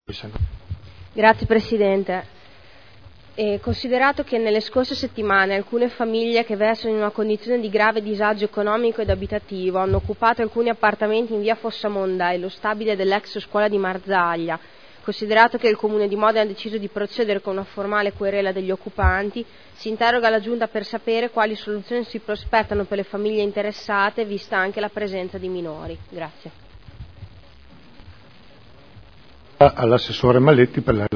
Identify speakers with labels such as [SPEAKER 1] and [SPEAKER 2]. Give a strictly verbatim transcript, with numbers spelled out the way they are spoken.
[SPEAKER 1] Grazie Presidente. E considerato che nelle scorse settimane alcune famiglie che versano in una condizione di grave disagio economico ed abitativo hanno occupato alcuni appartamenti in via Fossamonda e lo stabile dell'ex scuola di Marzaglia, considerato che il Comune di Modena ha deciso di procedere con una formale querela degli occupanti, si interroga la Giunta per sapere quali soluzioni si prospettano per le famiglie interessate, vista anche la presenza di minori. Grazie.
[SPEAKER 2] All'assessore Malletti per la